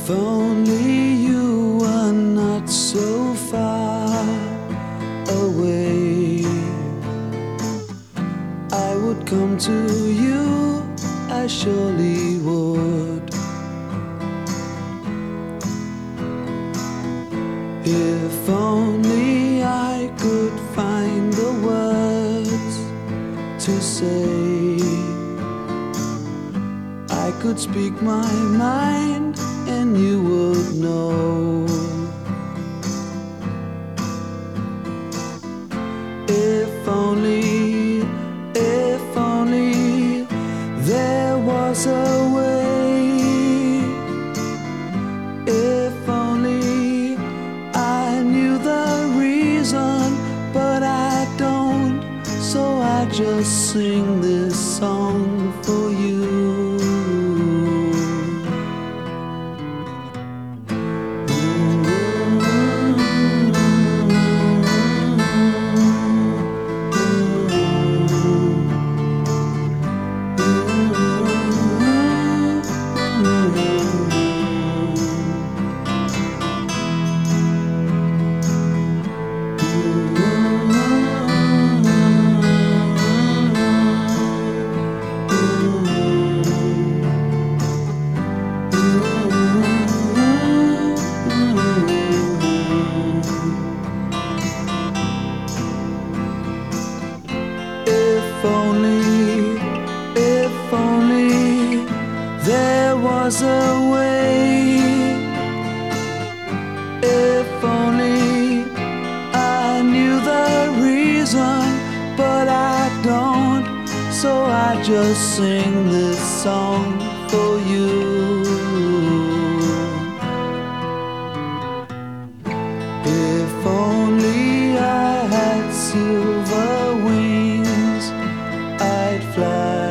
If only you were not so far away, I would come to you, I surely would. If only I could find the words to say, I could speak my mind and you would know. If only there was a way. If only I knew the reason, but I don't, so I just sing this song for you. If only there was a way. If only I knew the reason, but I don't, so I just sing this song for you. If only I had silver wings, I'd fly.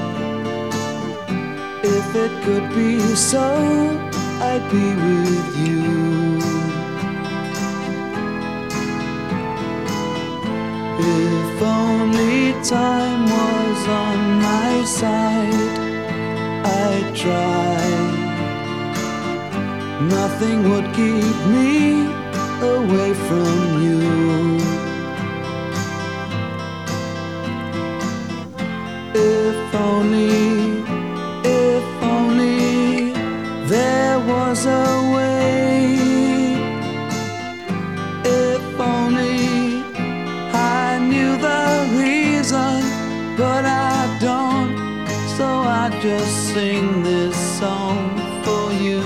If it could be so, I'd be with you. If only time was on my side, I'd try. Nothing would keep me away from you. If only there was a way. If only I knew the reason, but I don't, so I just sing this song for you.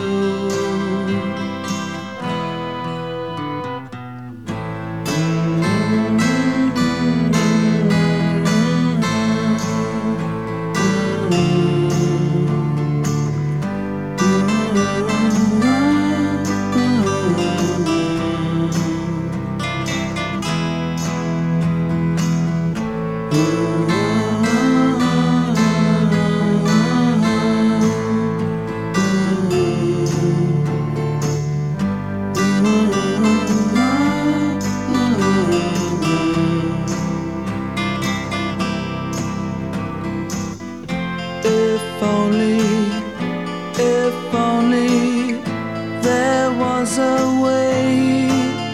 If only there was a way.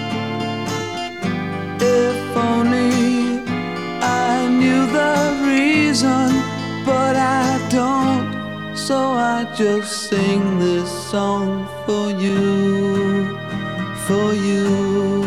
If only I knew the reason, but I don't, so I just sing this song for you, for you.